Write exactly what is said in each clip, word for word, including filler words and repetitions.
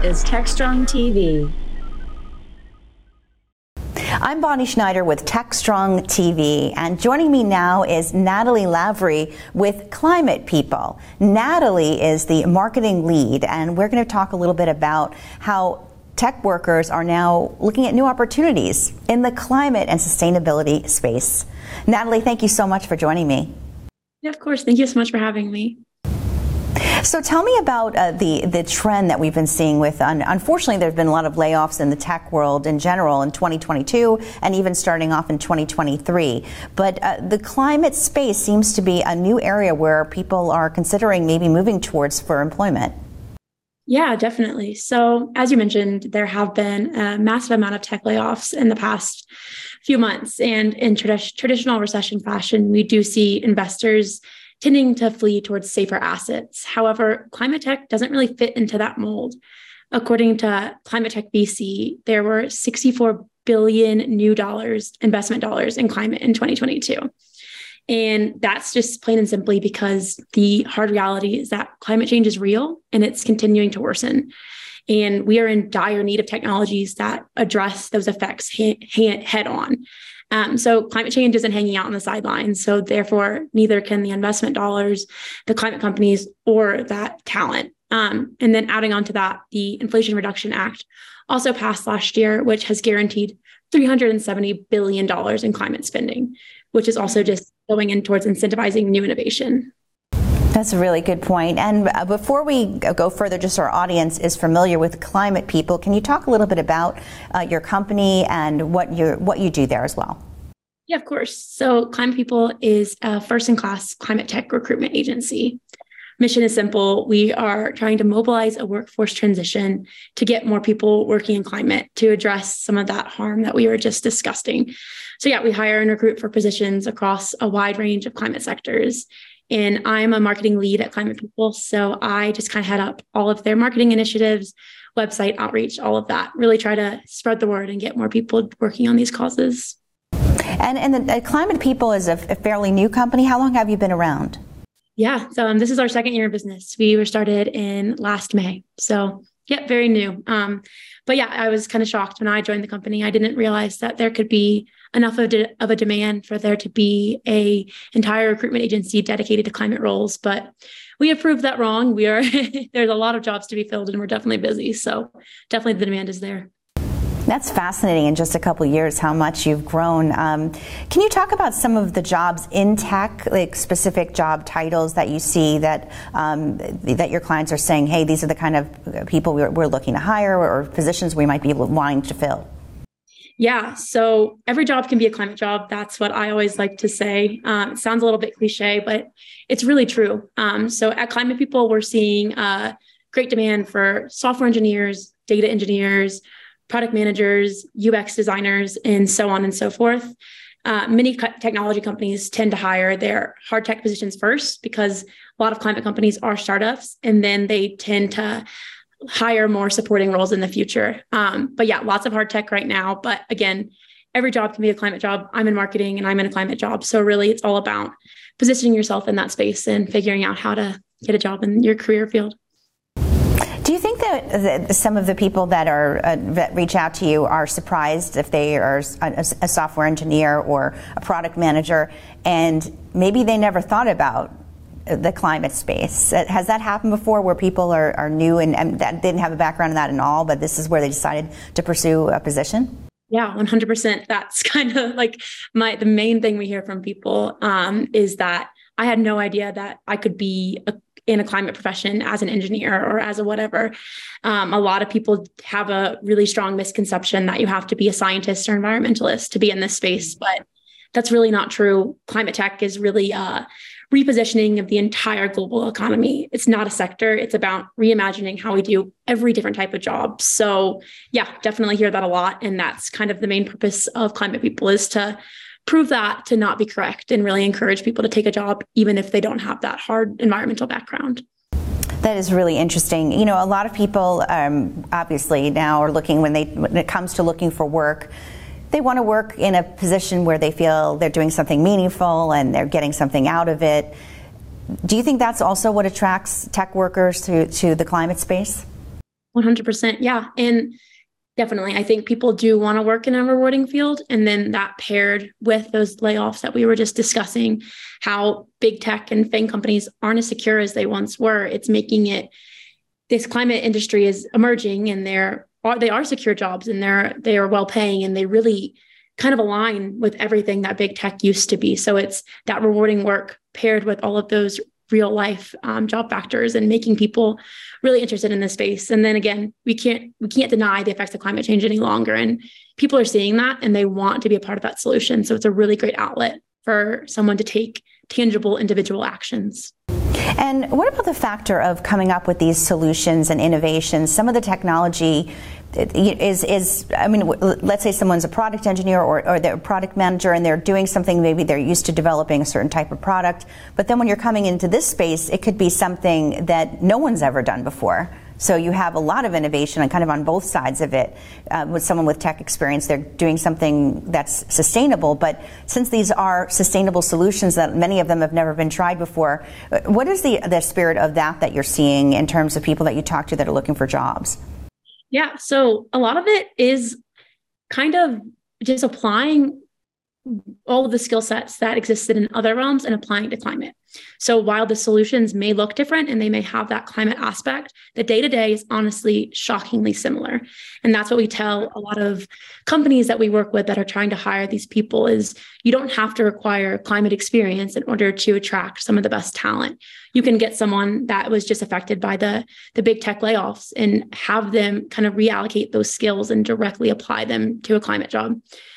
is TechStrong T V. I'm Bonnie Schneider with TechStrong T V, and joining me now is Natalie Lavery with Climate People. Natalie is the marketing lead, and we're going to talk a little bit about how tech workers are now looking at new opportunities in the climate and sustainability space. Natalie, thank you so much for joining me. Yeah, of course. Thank you so much for having me. So tell me about uh, the, the trend that we've been seeing with, un- unfortunately, there have been a lot of layoffs in the tech world in general in twenty twenty-two and even starting off in twenty twenty-three. But uh, the climate space seems to be a new area where people are considering maybe moving towards for employment. Yeah, definitely. So as you mentioned, there have been a massive amount of tech layoffs in the past few months. And in trad- traditional recession fashion, we do see investors tending to flee towards safer assets. However, climate tech doesn't really fit into that mold. According to Climate Tech V C, there were sixty-four billion new dollars, investment dollars in climate in twenty twenty-two. And that's just plain and simply because the hard reality is that climate change is real and it's continuing to worsen. And we are in dire need of technologies that address those effects ha- ha- head on. Um, so climate change isn't hanging out on the sidelines. So therefore, neither can the investment dollars, the climate companies, or that talent. Um, and then adding on to that, the Inflation Reduction Act also passed last year, which has guaranteed three hundred seventy billion dollars in climate spending, which is also just going in towards incentivizing new innovation. That's a really good point. And uh, before we go further, just so our audience is familiar with Climate People, can you talk a little bit about uh, your company and what you what you do there as well? Yeah, of course. So Climate People is a first-in-class climate tech recruitment agency. Mission is simple. We are trying to mobilize a workforce transition to get more people working in climate to address some of that harm that we were just discussing. So yeah, we hire and recruit for positions across a wide range of climate sectors. And I'm a marketing lead at Climate People. So I just kind of head up all of their marketing initiatives, website outreach, all of that, really try to spread the word and get more people working on these causes. And, and the uh, Climate People is a, a fairly new company. How long have you been around? Yeah, so um, this is our second year of business. We were started in last May. So yeah, very new. Um, but yeah, I was kind of shocked when I joined the company. I didn't realize that there could be enough of, de- of a demand for there to be a entire recruitment agency dedicated to climate roles. But we have proved that wrong. We are there's a lot of jobs to be filled and we're definitely busy. So definitely the demand is there. That's fascinating in just a couple of years how much you've grown. Um, can you talk about some of the jobs in tech, like specific job titles that you see that um, that your clients are saying, hey, these are the kind of people we're, we're looking to hire or positions we might be wanting to fill? Yeah, so every job can be a climate job. That's what I always like to say. Um, it sounds a little bit cliche, but it's really true. Um, so at Climate People, we're seeing uh, great demand for software engineers, data engineers, product managers, U X designers, and so on and so forth. Uh, many co- technology companies tend to hire their hard tech positions first because a lot of climate companies are startups, and then they tend to hire more supporting roles in the future. Um, but yeah, lots of hard tech right now. But again, every job can be a climate job. I'm in marketing and I'm in a climate job. So really, it's all about positioning yourself in that space and figuring out how to get a job in your career field. Do you think that, that some of the people that are uh, that reach out to you are surprised if they are a, a software engineer or a product manager, and maybe they never thought about the climate space? Has that happened before, where people are, are new and, and that didn't have a background in that at all, but this is where they decided to pursue a position? Yeah, one hundred percent. That's kind of like my the main thing we hear from people um, is that I had no idea that I could be a in a climate profession as an engineer or as a whatever. Um, a lot of people have a really strong misconception that you have to be a scientist or environmentalist to be in this space, but that's really not true. Climate tech is really a repositioning of the entire global economy. It's not a sector. It's about reimagining how we do every different type of job. So yeah, definitely hear that a lot. And that's kind of the main purpose of Climate People, is to prove that to not be correct and really encourage people to take a job, even if they don't have that hard environmental background. That is really interesting. You know, a lot of people um, obviously now are looking, when they when it comes to looking for work, they want to work in a position where they feel they're doing something meaningful and they're getting something out of it. Do you think that's also what attracts tech workers to, to the climate space? one hundred percent. Yeah. And definitely, I think people do want to work in a rewarding field. And then that paired with those layoffs that we were just discussing, how big tech and FANG companies aren't as secure as they once were. It's making it, this climate industry is emerging, and they're, they are secure jobs, and they're, they are well paying, and they really kind of align with everything that big tech used to be. So it's that rewarding work paired with all of those real life um, job factors and making people really interested in this space. And then again, we can't we can't deny the effects of climate change any longer. And people are seeing that, and they want to be a part of that solution. So it's a really great outlet for someone to take tangible individual actions. And what about the factor of coming up with these solutions and innovations? Some of the technology is, is I mean, let's say someone's a product engineer or, or they're a product manager, and they're doing something, maybe they're used to developing a certain type of product, but then when you're coming into this space, it could be something that no one's ever done before. So you have a lot of innovation and kind of on both sides of it. Uh, with someone with tech experience, they're doing something that's sustainable. But since these are sustainable solutions that many of them have never been tried before, what is the, the spirit of that that you're seeing in terms of people that you talk to that are looking for jobs? Yeah, so a lot of it is kind of just applying all of the skill sets that existed in other realms and applying to climate. So while the solutions may look different and they may have that climate aspect, the day-to-day is honestly shockingly similar. And that's what we tell a lot of companies that we work with that are trying to hire these people is you don't have to require climate experience in order to attract some of the best talent. You can get someone that was just affected by the, the big tech layoffs and have them kind of reallocate those skills and directly apply them to a climate job.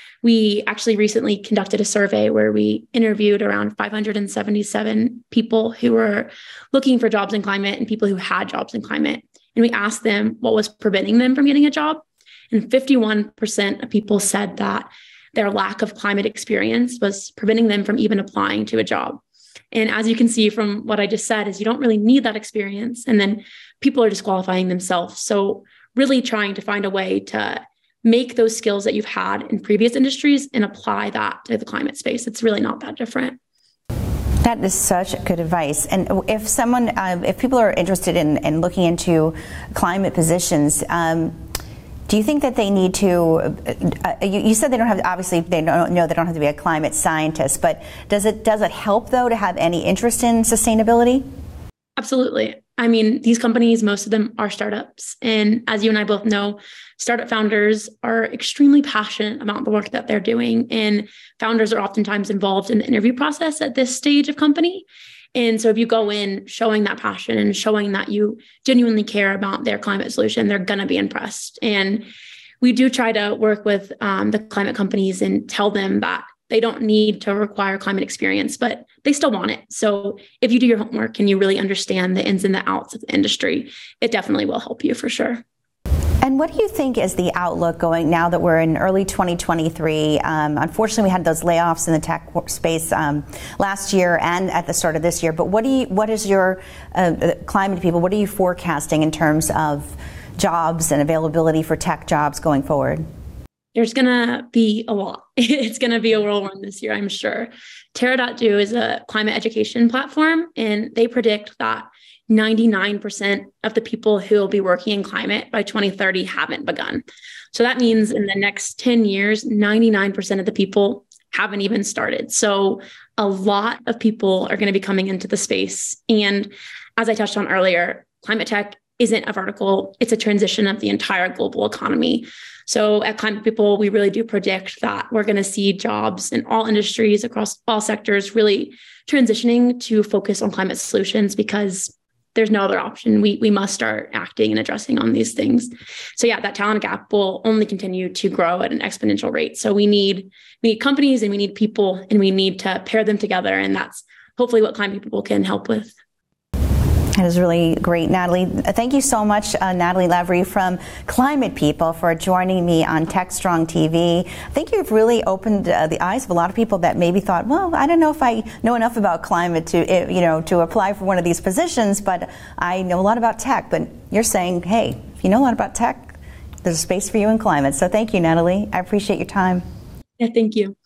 We actually recently conducted a survey where we interviewed around five hundred seventy-seven people who were looking for jobs in climate and people who had jobs in climate. And we asked them what was preventing them from getting a job. And fifty-one percent of people said that their lack of climate experience was preventing them from even applying to a job. And as you can see from what I just said, is you don't really need that experience. And then people are disqualifying themselves. So really trying to find a way to make those skills that you've had in previous industries and apply that to the climate space. It's really not that different. That is such good advice. And if someone, uh, if people are interested in, in looking into climate positions, um, do you think that they need to, uh, you, you said they don't have, obviously they don't know they don't have to be a climate scientist, but does it, does it help though to have any interest in sustainability? Absolutely. I mean, these companies, most of them are startups. And as you and I both know, startup founders are extremely passionate about the work that they're doing. And founders are oftentimes involved in the interview process at this stage of company. And so if you go in showing that passion and showing that you genuinely care about their climate solution, they're going to be impressed. And we do try to work with um, the climate companies and tell them that they don't need to require climate experience, but they still want it. So if you do your homework and you really understand the ins and the outs of the industry, it definitely will help you for sure. And what do you think is the outlook going now that we're in early twenty twenty-three? Um, unfortunately, we had those layoffs in the tech space um, last year and at the start of this year. But what do you, what is your uh, climate people? What are you forecasting in terms of jobs and availability for tech jobs going forward? There's going to be a lot. It's going to be a whirlwind this year, I'm sure. Terra dot do is a climate education platform, and they predict that ninety-nine percent of the people who will be working in climate by twenty thirty haven't begun. So that means in the next ten years, ninety-nine percent of the people haven't even started. So a lot of people are going to be coming into the space. And as I touched on earlier, climate tech isn't a vertical, it's a transition of the entire global economy. So at Climate People, we really do predict that we're going to see jobs in all industries across all sectors really transitioning to focus on climate solutions because there's no other option. We we must start acting and addressing on these things. So yeah, that talent gap will only continue to grow at an exponential rate. So we need we need companies and we need people and we need to pair them together. And that's hopefully what Climate People can help with. That is really great, Natalie. Thank you so much, uh, Natalie Lavery from Climate People, for joining me on TechStrong T V. I think you've really opened uh, the eyes of a lot of people that maybe thought, well, I don't know if I know enough about climate to, you know, to apply for one of these positions, but I know a lot about tech. But you're saying, hey, if you know a lot about tech, there's a space for you in climate. So thank you, Natalie. I appreciate your time. Yeah, thank you.